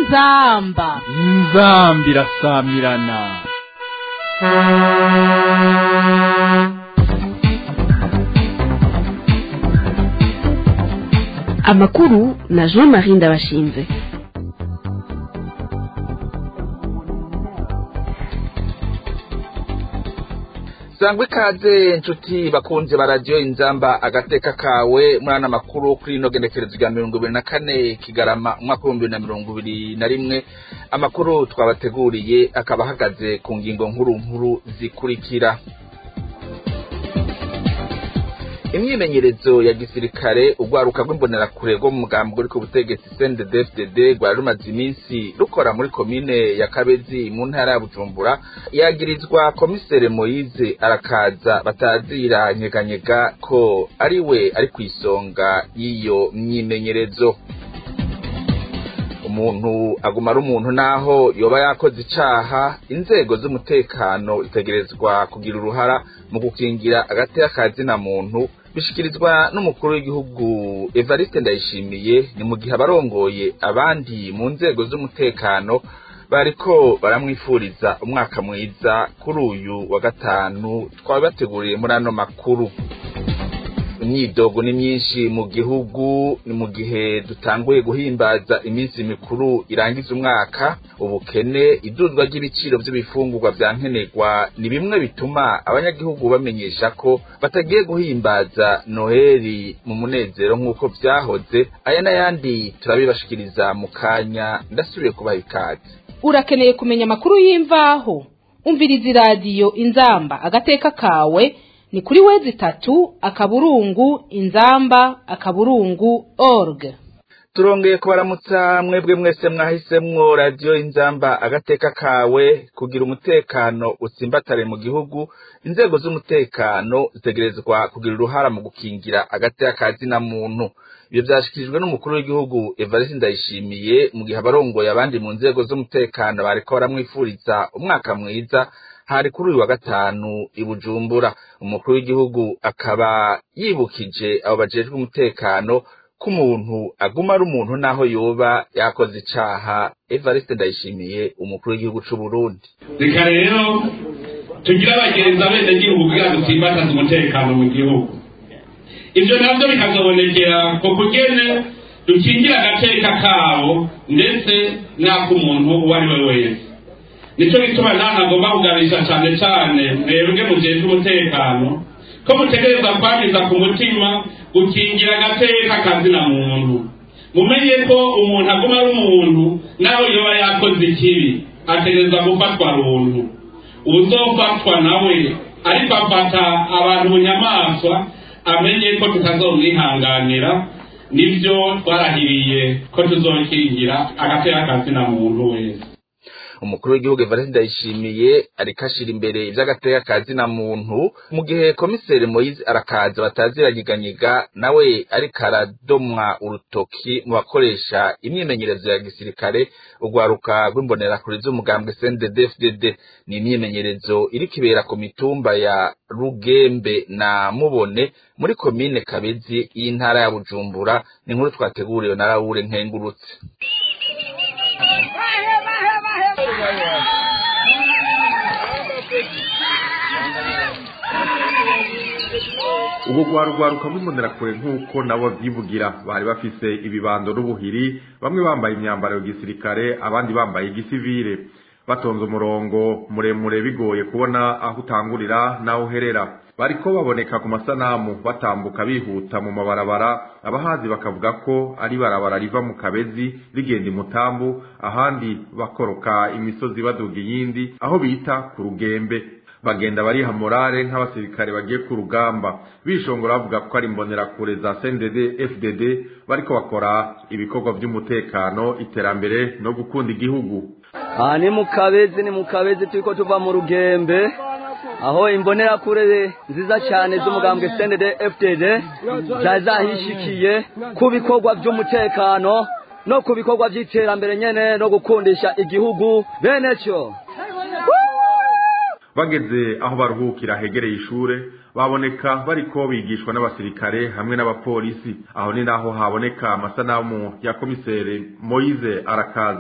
inzamba irasamirana. Amakuru na Jean-Marie Ndabashinze. Sangwe kaze inshuti bakunze ba radio Inzamba agateka kawe murana makuru kuri ino genekerezo rya 2024 Kigarama umwaka wa 2021. Amakuru twabateguriye akaba hagaze ku ngingo nkuru zikurikira. Imyimenyerezo ya gisirikare ugwaruka rw'imbonera kure rwo mu mugambo uri ku butegetsi CNDD-FDD rwa rumaze iminsi rukora muri komine ya Kabezi mu ntara ya Bujumbura yagirizwa komisere Moise Arakaza batazira nyeganyega ko ariwe ari kwisonga y'iyo myimenyerezo. Umuntu aguma ari umuntu naho yoba yakoze icaha, inzego z'umutekano itegerezwa kugira uruhara mu gukingira agateka kazina muntu, bishikirizwa n'umukuru w'igihugu Evariste Ndayishimiye ni mu gihe abarongoye abandi mu nzego z'umutekano bariko baramwifuriza umwaka mwiza kuri uyu wa gatanu twabateguriye muri ano makuru. Imyidogo ni myinshi mu gihugu ni mu gihe dutanguye guhimbaza iminsi mikuru irangiza umwaka. Ubukene, iduzwa ry'ibiciro by'ibifungurwa byankenerwa ni bimwe bituma abanyagihugu bamenyesha ko batagiye guhimbaza Noheli mu munezero nk'uko byahoze. Aya n'ayandi turabibashikiriza mu kanya, ndasubiye kubaha ikaze. Urakeneye kumenya amakuru y'imvaho? Umviriza radio Inzamba agateka kawe ni kuri wezi 3 inzamba.org. Turongeye kubaramutsa mwebwe mwese mwahisemwo radio Inzamba agateka kawe kugira umutekano utsimbatare mu gihugu. Inzego z'umutekano zitegerezwa kugira uruhara mu gukingira agateka kazina muntu. Ibyo byashikirijwe n'umukuru w'igihugu Evariste Ndayishimiye mu gihe abarongoye abandi mu nzego z'umutekano bariko baramwifuriza umwaka mwiza hari kuri uyu wa gatanu i Bujumbura. Umukuru w'igihugu akaba yibukije abo bajejwe umutekano ko umuntu aguma ari umuntu naho yoba yakoze icaha. Evariste Ndayishimiye umukuru w'igihugu c'u Burundi: reka rero tugira abagenzi abene gihugu kugira dutsimbataze umutekano mu gihugu. Ibyo navyo bikazobonekera ko kugene dukingira agateka kabo ndetse n'ak'umuntu uwo ari we wese. Nico gituma nagomba kugarisha cyane mwebwe mujejwe umutekano ko mutegereza kwagiza ku mutima gukingira agateka kazina muntu. Mumenye ko umuntu aguma ari umuntu nawe yoba yakoze ikibi ategereza gufatwa runtu. Uzofatwa nawe ariko afata abantu mu nyamaswa amenye ko tutazomwihanganira. Nivyo twarahiriye ko tuzokingira agateka kazina muntu wese. Umukuru w'igihugu Evariste Ndayishimiye arikashira imbere ivy'agateka kazina muntu mu gihe komisere Moise Arakaza bataziranyiganyega nawe ariko aradomwa urutoki mu bakoresha imyimenyerezo ya gisirikare ugwaruka rw'imbonera kuri z'umugambwe CNDD-FDD. Ni imyimenyerezo iri kibera ku mitumba ya Rugembe na Mubone muri komine Kabezi y'intara ya Bujumbura. Ni nkuru twateguriwe na Raoul Nkengurutse. Ubu gwaruka rw'imbonera kure nk'uko nabo byivugira bari bafise ibibando n'ubuhiri, bamwe bambaye imyambaro ya gisirikare abandi bambaye igisivile, batonze umurongo muremure bigoye kubona aho utangurira naho uherera. Bariko baboneka ku masanamu batambuka bihuta mu mabarabara, abahazi bakavuga ko ari barabara riva mu Kabezi rigenda Mutambu, ahandi bakoroka imisozi baduga yindi aho bita ku Rugembe. Bagenda bariha morale nk'abasirikare bagiye ku rugamba, bishongora bavuga ko ari imbonera kure za CNDD-FDD bariko bakora ibikorwa by'umutekano, iterambere no gukunda igihugu. Ni mu Kabezi turiko tuva mu Rugembe aho imbonera kure nziza cyane z'umugambwe CNDD-FDD zahishikiye ku bikorwa by'umutekano no ku bikorwa by'iterambere nyene no gukundisha igihugu bene cyo. Bageze aho baruhukira hegereye ishure baboneka bariko bigishwa n'abasirikare hamwe n'abapolisi. Aho ni naho haboneka amasanamu ya komisere Moise Arakaza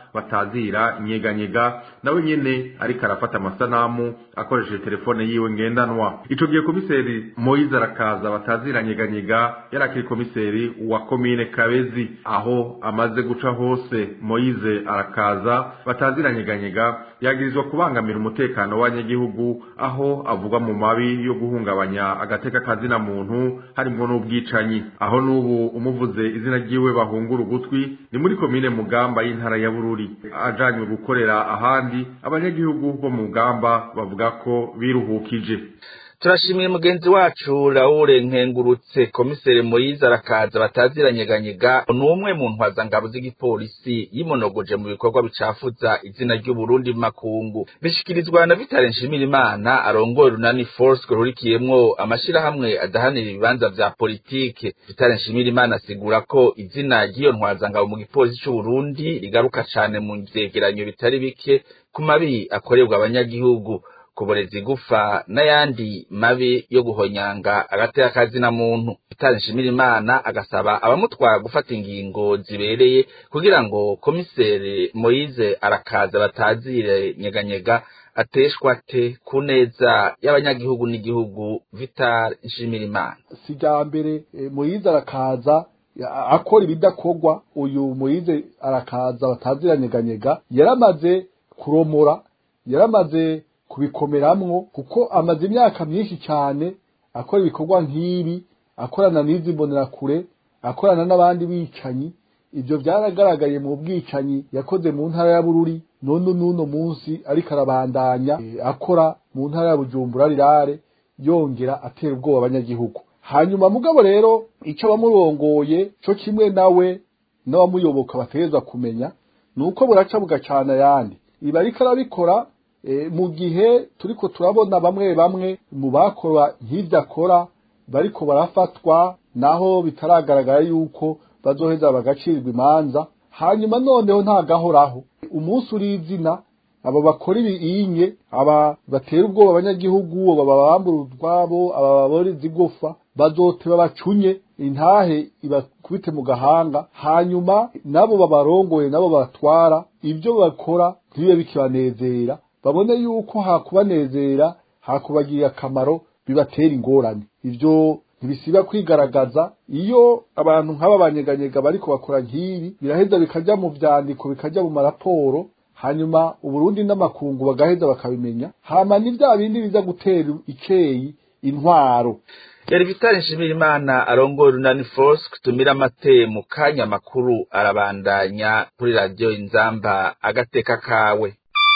batazira inyeganyega nawe nyene ariko arafata amasanamu akoresheje telefone yiwe ngendanwa. Ico gihe komiseri Moise Arakaza batazira nyeganyega yarakiri komiseri wa komine Kabezi. Aho amaze guca hose Moise Arakaza batazira nyeganyega yagirizwa kubangamira umutekano w'abanyagihugu, aho avuga mu mabi yo guhungabanya agateka kazina muntu harimo n'ubwicanyi. Aho n'ubu umuvuze izina ryiwe bahungura ugutwi ni muri komine Mugamba y'intara ya Bururi. Ajanywe gukorera ahandi, abanyagihugu bo mu Mugamba bavuga ko biruhukije. Turashimiye mugenzi wacu Laure Nkengurutse. Komiseri Moise Arakaza bataziranyeganyega n'umwe mu ntwazangabo z'igipolisi yimonogoje mu bikorwa bicafuza izina ry'u Burundi makungu. Bishikirizwa na Vitale Nshimirimana arongoye Runani Force rurikiyemwo amashirahamwe adahanira ibibanza vya politike. Vitale Nshimirimana asigura ko izina ry'iyo ntwazangabo mu gipolisi c'u Burundi rigaruka cane mu vyegeranyo bitari bike ku mabi akorerwa abanyagihugu, kuboreza igufa n'ayandi mabi yo guhonyanga agateka kazina muntu. Vitale Nshimirimana agasaba abamutwara gufata ingingo zibereye kugira ngo komiseri Moise Arakaza batazire nyeganyega ateshwa te kuneza y'abanyagihugu n'igihugu. Vitale Nshimirimana: sija mbere Moise Arakaza akora ibidakorwa. Uyu Moise Arakaza batazira nyeganyega yaramaze kuromora, yaramaze kubikomeramwo, kuko amaze imyaka myinshi cyane akora ibikorwa nk'ibi, akorana n'izi mbonerakure, akorana n'abandi bicanyi. Ibyo byaragaragaye mu bwicanyi yakoze mu ntara ya Bururi, none n'uno munsi ariko arabandanya akora mu ntara ya Bujumbura rirare, yongera atera ubwoba abanyagihugu. Hanyuma mugabo rero ico bamurongoye cyo kimwe nawe n'abamuyoboka bategezwa kumenya nuko buraca bugacana yandi. Iba ariko arabikora mu gihe turiko turabona bamwe mu bakora nk'ivyo akora bariko barafatwa, naho bitaragaragara yuko bazoheza bagacirwa imanza. Hanyuma noneho ntagahoraho umunsi urizina abo bakora ibinye, aba batera ubwoba abanyagihugu, aba babambura utwabo, aba baboreza igufa, bazoteba bacunye intahe ibakubite mu gahanga. Hanyuma nabo babarongoye, nabo batwara ibyo bakora ntibibe bikibanezera, babone yuko hakubanezera, hakubagirira akamaro, bibatera ingorane. Ivyo ntibisiba kwigaragaza iyo abantu nk'aba banyeganyega bariko bakora nk'ibi, biraheza bikajya mu vyandiko, bikajya mu maraporo, hanyuma Uburundi n'amakungu bagaheza bakabimenya, hama ni vya bindi biza gutera ikeyi intwaro. Yari Vitale Nshimirimana arongoye Runani Force. Kutumira amate mu kanya makuru arabandanya kuri radio Inzamba agateka kawe.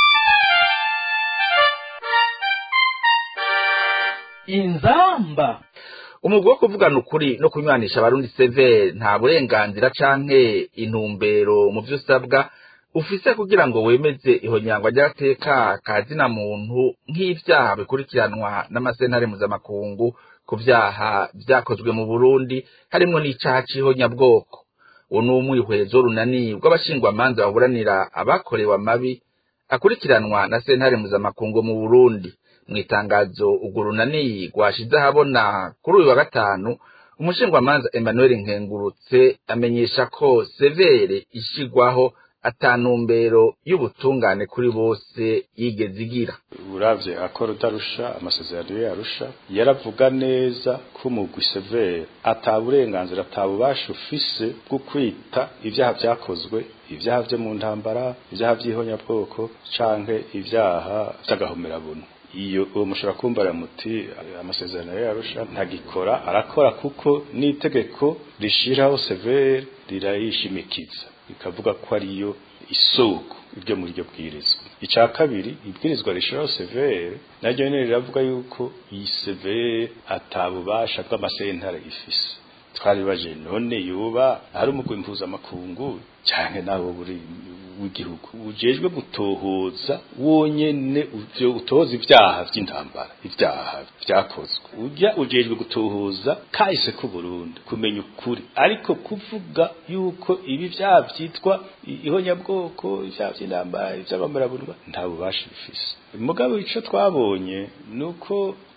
Inzamba umugwi wo kuvugana ukuri no kunywanisha abarundi severe nta burenganzira canke intumbero mu vyo usabwa ufise kugira ngo wemeze ihonyangwa ry'agateka kazina muntu nk'ivyaha bikurikiranwa n'amasentare mpuzamakungu ku vyaha vyakozwe mu Burundi, harimwo n'icaha c'ihonyabwoko. Uwo ni umwihwezo runani rw'abashingwamanza baburanira abakorewe amabi akurikiranwa na sentare mpuzamakungu mu Burundi. Mwitangazo urwo runani rwashize ahabona kuri uyu wa gatanu, umushingwamanza Emmanuel Nkengurutse amenyesha ko severe ishigwaho atanumbero y'ubutungane kuri bose yigeze igira. Uravye akora utarusha amasezerano yarusha yaravuga neza ko umugwi severe ataburenganzira atabubasha ufise bwo kwita ivyaha vyakozwe, ivyaha vyo mu ntambara, ivyaha vy'ihonyabwoko canke ivyaha vy'agahomerabuntu. Iyo uwo mushobora kumbara muti amasezerano yarusha ntagikora, arakora kuko n'itegeko rishiraho severe rirayishimikiza, ikavuga ko ariyo isoko ibyo muri ryo bwirizwa. Ica kabiri, ibwirizwa rishiraho severe naryo nyene riravuga yuko iyi severe atabubasha bw'amasentare ifise. Twaribaje none yuba ari umugwi mpuzamakungu canke nabo buri w'igihugu ujejwe gutohoza wonyene uvyo utoza ivyaha vy'intambara, ivyaha vyakozwe, ujya ujejwe gutohoza kahise ku Burundi kumenya ukuri, ariko kuvuga yuko ibi vyaha vyitwa ihonyabwoko, ivyaha vy'intambara, ivy'abamerabunwa nta bubasha bifise. Mugabo ico twabonye nuko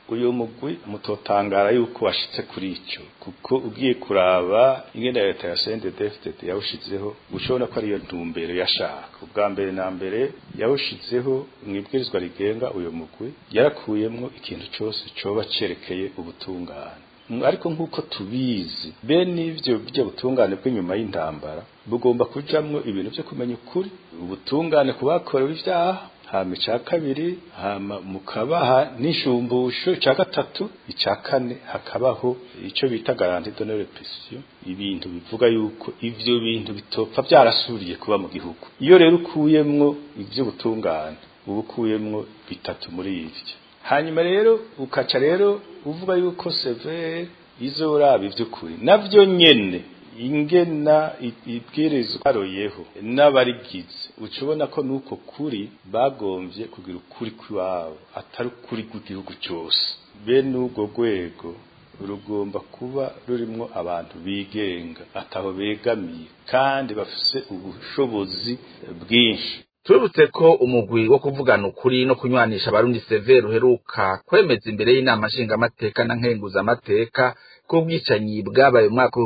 uyu mugwi mutotangara yuko washitse kuri ico kuko ugiye kuraba ingene leta ya CNDD-FDD yawushizeho ushobora ko ariyo ntumbero yashaka ubwa mbere na mbere yawushizeho mwibwirizwa rigenga uyu mugwi yarakuyemwo ikintu cyose coba cerekeye ubutungane ariko nkuko tubizi bene ivyo byo butungane bw'inyuma y'intambara bugomba kujamwo ibintu byo kumenya ukuri ubutungane kubakorewe ivyaha hama ica kabiri hama mukabaha n'ishumbusho ica gatatu ica kane hakabaho ico bita garantie de non-répétition ibintu bivuga yuko ivyo bintu bitopfa byarasuriye kuba mu gihugu iyo rero ukuyemwo ivyo butungane ubukuyemwo bitatu muri ivyo hanyuma rero ukaca rero uvuga yuko severe izoraba ivy'ukuri navyo nyene ingena ibwirizwa royeho n'abarigize ucubona ko nuko kuri bagomvye kugira ukuri kw'iwabo atari ukuri kw'igihugu cyose bene ubwo rwego rugomba kuba rurimwo abantu bigenga ataho begamiye kandi bafise ubushobozi bwinshi turutse ko umugwi wo kuvugana ukuri no kunywanisha abarundi severe uheruka kwemeza imbere y'inama nshingamateka na nkenguzamateka ko ubwicanyi bwabaye mu mwaka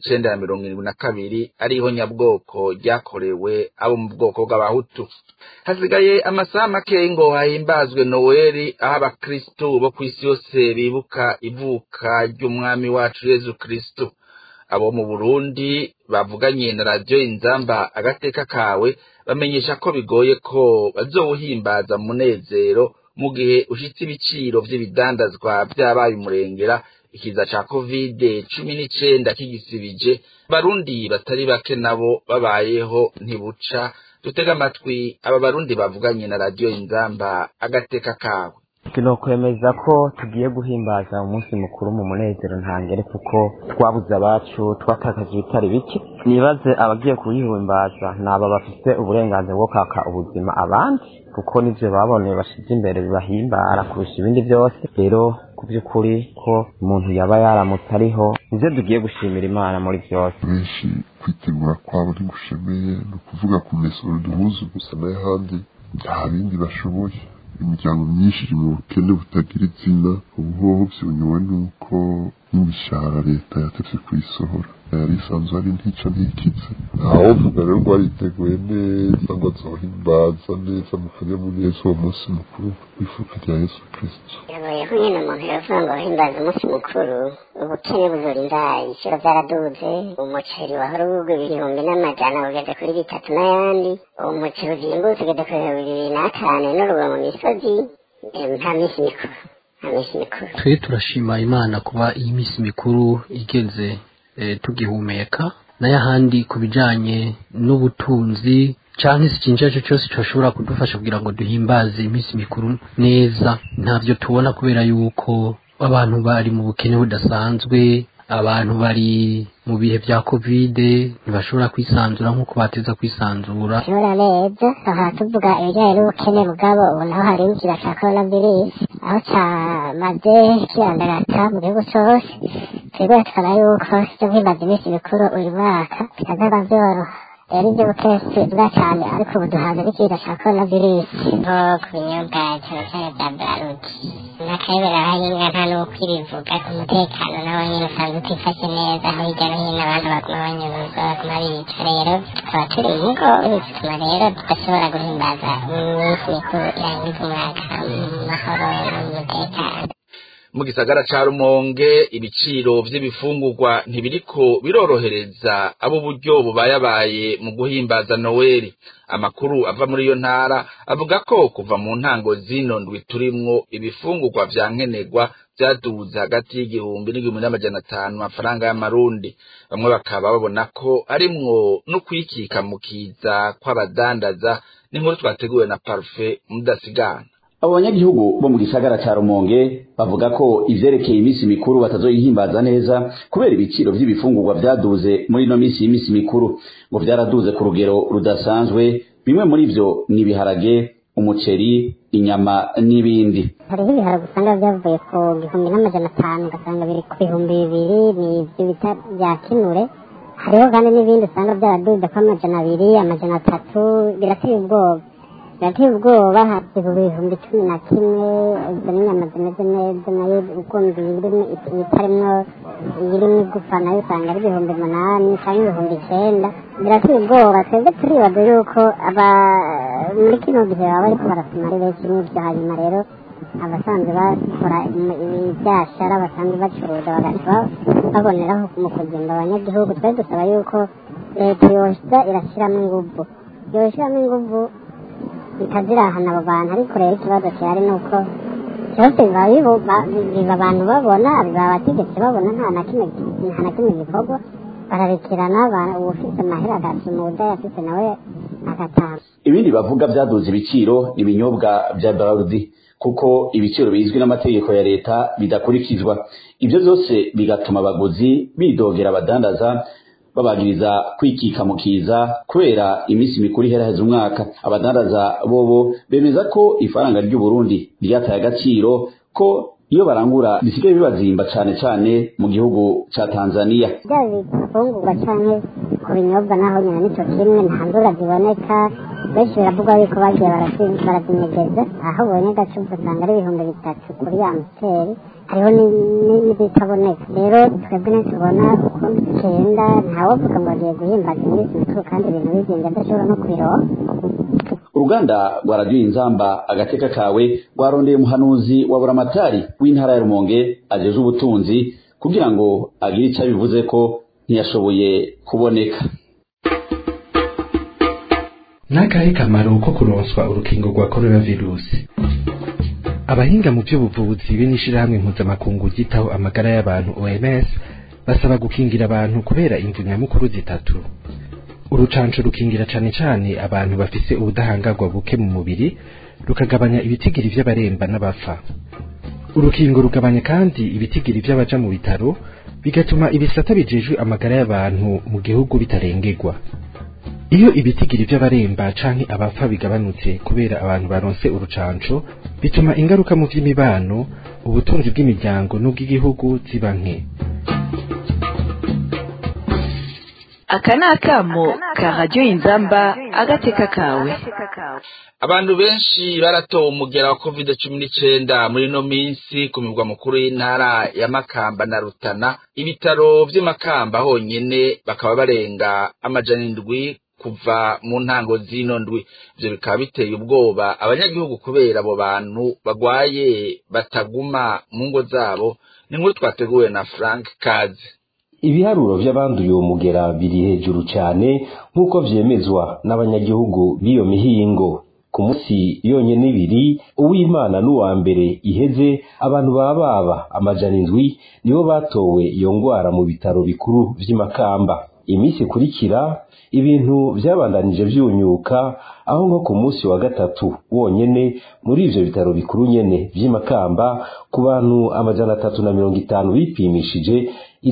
w'1972 ariho nyabwoko ryakorewe abo mu bwoko bw'abahutu hasigaye amasaha make ngo hahimbazwe Noeli aho abakristo bo kw'isi yose bibuka ivuka ry'umwami wacu Yezu Kristo abo mu Burundi bavuganye na radio Inzamba agateka kawe bamenyesha ko bigoye ko bazowuhimbaza munezero mu gihe ushitse ibiciro vy'ibidandazwa byabaye umurengera ikiza ca COVID-19 kigisibije barundi batari bake nabo babayeho ntibuca dutega amatwi aba barundi bavuganye na radio Inzamba agateka kawe tunokwemeza ko tugiye guhimbaza umunsi mukuru mu munezero ntangere kuko twabuze abacu twatakaje ibitari bike nibaze abagiye kuyihimbaza naba bafite uburenganzira bwo kwaka ubuzima abandi kuko nivyo baboneye bashize imbere bibahimbara kurusha ibindi byose rero ku by'ukuri ko umuntu yaba yaramutse ariho nivyo tugiye gushimira Imana muri byose benshi kwitegura kwabo ntigushemeye ni ukuvuga ku mesoro duhuze gusa n'ahandi nta bindi bashoboye imiryango myinshi iri mu bukene butagira izina ubuhoho byonyowe nuko n'imishahara leta yatevye kuyisohora yari isanzwe ari ntica ntikize ntawovuga rero ngo ariteguye neza ngo azohimbaza neza mu kanyamuneza uwo munsi mukuru w'ivuka rya Yesu Kristo yabayeho nyene umuntu yavuga ngo ahimbaza umunsi mukuru ubukene buzorinda ibiciro vyaraduze umuceri wahora ugurwa 1,000 ugeze kuri 3 n'ayandi umuceri uzimbutse ugeze kuri 2,500 n'urugo mu misozi nta misi mikuru twe turashima Imana kuba iyi misi mikuru igeze tugihumeka n'ayahandi kubijanye n'ubutunzi canke ikintu cyo cyose coshobora kudufasha kugira ngo duhimbaze imisi mikuru neza ntavyo tubona kubera yuko abantu bari mu bukene budasanzwe abantu bari mu bihe bya COVID ntibashobora kwisanzura nk'uko bateza kwisanzura shobora neza aha tuvuga ibijyanye n'ubukene bwabo ubu naho hari ikiza cya coronavirus aho cyamaze kirandarata mu gihugu cyose twebwe tukaba yuko cyo guhimbaza iminsi mikuru uyu mwaka bitazaba byoroha rero ibyo bukese bwa cyane ariko ubu duhaza n'ikiza cya coronavirus nko ku binyobwa cyane cyane bya Braludi n'akayobera abahinga nta n'ukwirivuga umutekano nawo nyine usanzwe utifashe neza aho hirya no hino abantu baguma banyuruza baguma bica rero tukaba turi mu ngo bituma rero tudashobora guhimbaza iminsi mikuru irangiza umwaka mu mahoro n'umutekano mu gisagara ca Rumonge ibiciro vy'ibifungurwa ntibiriko birorohereza abo buryo bubayabaye mu guhimbaza Noeli amakuru ava muri iyo ntara avuga ko kuva mu ntango zino ndwi turimwo ibifungurwa vya nkenerwa vyaduze hagati y'igihumbi n'1,500 amafaranga y'amarundi bamwe bakaba babona ko arimwo no kwikika mu kiza kw'abadandaza n'inkuru twateguwe na Parfait Mudasigana abo banyagihugu bo mu gisagara ca Rumonge bavuga ko ivyerekeye imisi mikuru batazoyihimbaza neza kubera ibiciro vy'ibifungurwa vyaduze muri no misi y'imisi mikuru ngo vyaraduze ku rugero rudasanzwe bimwe muri vyo ni ibiharage umuceri inyama n'ibindi hariho ibiharage usanga vyavuye ku 1,500 ugasanga biri ku 2,000 ni ivyo bita vya kinure hariho kandi n'ibindi usanga vyaraduze ko 200 300 birateye ubwoba birateye ubwoba hasiga ibihumbi 11 izo n'inyama zimeze neza nayo ukumva itarimwo irimo igufa nayo usanga ari 8,000 cyangwa 9,000 birateye ubwoba twebwe turibaza yuko muri kino gihe baba bariko barasoma ari benshi n'ibyo hanyuma rero abasanzwe bakora ibyashara basanzwe bacuruza bagaca baboneraho mu kugenda abanyagihugu twari dusaba yuko leta yoza irashyiramo inguvu ikazirahana abo bantu ariko rero ikibazo gihari ni uko cyose biba abantu babona biba abategetsi babona nta na kimwe gikorwa bararekerana uwufite amahera agasuma udayafite nawe agataha. Ibindi bavuga byaduze ibiciro ni ibinyobwa bya Braludi kuko ibiciro bizwi n'amategeko ya leta bidakurikizwa. Ibyo byose bigatuma abaguzi bidogera abadandaza babagiriza kwikika mu kiza kubera iminsi mikuru iheraheza umwaka. Abadandaza bobo bemeza ko ifaranga ry'u Burundi ryataye agaciro ko iyo barangura bisigaye bibazimba cyane mu gihugu ca Tanzania. Byabifungurwa cyane ku binyobwa naho nyine nico kimwe nta ndura ziboneka benshi baravuga yuko bagiye barazinyegeza aho ubonye agacupa usanga ari 3,000 kuri ya muteri hariho n'ibitaboneka rero twebwe ntitubona uko bigenda ntawovuga ngo agiye guhimbaza iminsi mikuru kandi ibintu bizinze adashobora no kubiroha. Uruganda rwa Radio Inzamba agateka kawe rwarondeye umuhanuzi wa buramatari w'intara ya Rumonge ajeje ubutunzi kugira ngo agire icyo bivuze ko ntiyashoboye kuboneka. Nakahe kamaro ko kuronswa urukingo rwa coronavirus? Abahinga mu by'ubuvuzi b'inishirahamwe mpuzamakungu ryitaho amagara y'abantu OMS basaba gukingira abantu kubera imvu nyamukuru zitatu. Urucanco rukingira cane abantu bafise ubudahangarwa buke mu mubiri rukagabanya ibitigiri vy'abaremba n'abapfa. Urukingo rugabanya kandi ibitigiri vy'abaja mu bitaro bigatuma ibisata bijejwe amagara y'abantu mu gihugu bitarengerwa. Iyo ibitigiri vy'abaremba canke abapfa bigabanutse kubera abantu baronse urucanco bituma ingaruka mu vy'imibano, ubutunzi bw'imiryango n'ubw'igihugu ziba nke. Aka ni akamo ka Radio Inzamba agateka kawe. Abantu benshi baratowe umugera wa COVID-19 muri no minsi ku migwa mukuru y'intara ya Makamba na Rutana. Ibitaro vy'Imakamba honyene bakaba barenga 700 kuva mu ntango zino ndwi. Ivyo bikaba biteye ubwoba abanyagihugu kubera abo bantu bagwaye bataguma mu ngo zabo. Ni nkuru twateguwe na Frank Kazi. Ibiharuro vy'abanduye uwo mugera biri hejuru cyane nk'uko vyemezwa n'abanyagihugu biyo mihingo. Ku munsi yonyene ibiri uw'Imana n'uwa mbere iheze abantu baba 700 nibo batowe iyo ngwara mu bitaro bikuru vy'Imakamba. Imisi kurikira ibintu vyabandanije vyunyuka aho nko ku munsi wa gatatu wonyene muri ivyo bitaro bikuru nyene vy'Imakamba ku bantu 350 bipimishije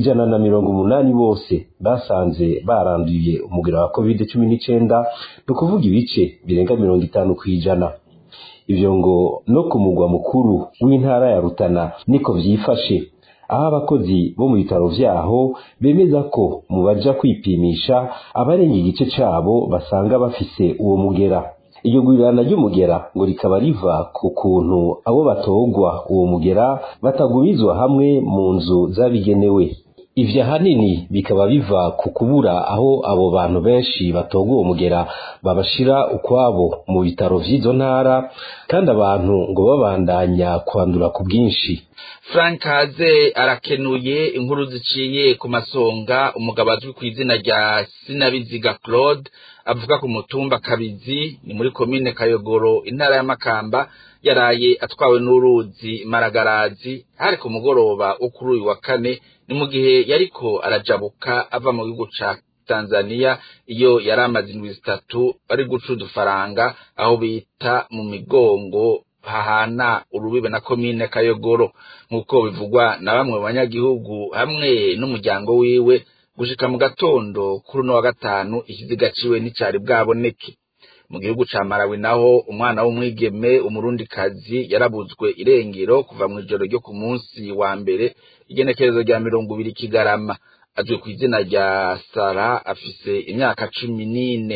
180 bose basanze baranduye umugera wa COVID-19 no kuvuga ibice birenga 50 kwijana. Ivyo ngo no ku mugwa mukuru w'intara ya Rutana niko vyifashe. Aho abakozi bo mu bitaro vyaho bemeza ko mu baja kwipimisha abarenga igice cabo basanga bafise uwo mugera. Iyo gwirana ry'umugera ngo rikaba riva ku kuntu abo batogwa uwo mugera batagumizwa hamwe mu nzu zabigenewe. Ivyo hanini bikaba biva ku kubura aho abo bantu benshi batogwa uwo mugera babashira ukwabo mu bitaro vy'izo ntara kandi abantu ngo babandanya kwandura ku bwinshi. Frank Haze arakenuye inkuru ziciye ku masonga. Umugabo azwi ku izina rya Sinabiziga Claude avuga ku mutumba Kabizi ni muri komine Kayogoro intara ya Makamba yaraye atwawe n'uruzi Maragarazi hari ku mugoroba ukuri uyu wa kane ni mu gihe yariko arajabuka ava mu gihugu ca Tanzania iyo yaramaze indwi 3 ari guca udufaranga aho bita mu migongo hahana urubibe na komine Kayogoro. Nkuko bivugwa na bamwe mu banyagihugu hamwe n'umuryango wiwe gushika mu gatondo kuri no wa gatanu ikiziga ciwe n'icari bwaboneke. Mu gihugu ca Malawi naho umwana w'umwigeme umurundikazi yarabuzwe irengero kuva mu ijoro ryo ku munsi wa mbere igenekerezo rya 20 Kigarama. Azwi ku izina rya Sara afise imyaka 14.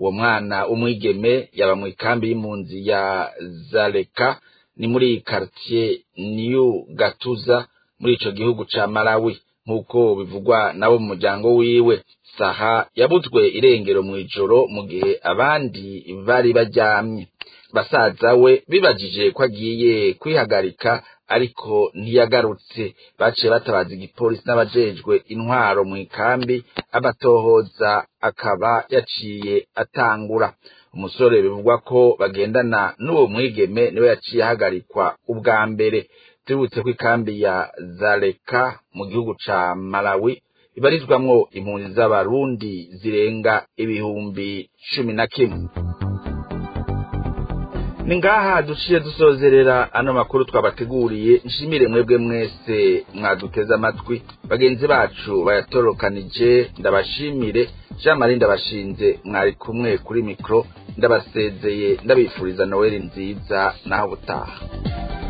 uwo mwana w'umwigeme yaba mu ikambi y'impunzi ya Zaleka ni muri quartier New Gatuza muri ico gihugu ca Malawi nk'uko bivugwa nabo mu muryango wiwe. Saha yabuzwe irengero mw'ijoro mu gihe abandi bari baryamye. Basaza we bibajije ko agiye kwihagarika ariko ntiyagarutse. Baciye batabaza igipolisi n'abajejwe intwaro mu ikambi, abatohoza akaba yaciye atangura. Umusore bivugwa ko bagendana n'uwo mwigeme niwe yaciye ahagarikwa ubwa mbere. Tubutse ko ikambi ya Zaleka mu gihugu ca Malawi ibarizwamwo impunzi z'abarundi zirenga 11,000. Ni ngaha duciye dusozerera ano makuru twabateguriye. Nshimire mwebwe mwese mwaduteze amatwi, bagenzi bacu bayatorokanije ndabashimire. Jean Marie ndabashinze mwari kumwe kuri mikro, ndabasezeye ndabifuriza Noel nziza naho butaha.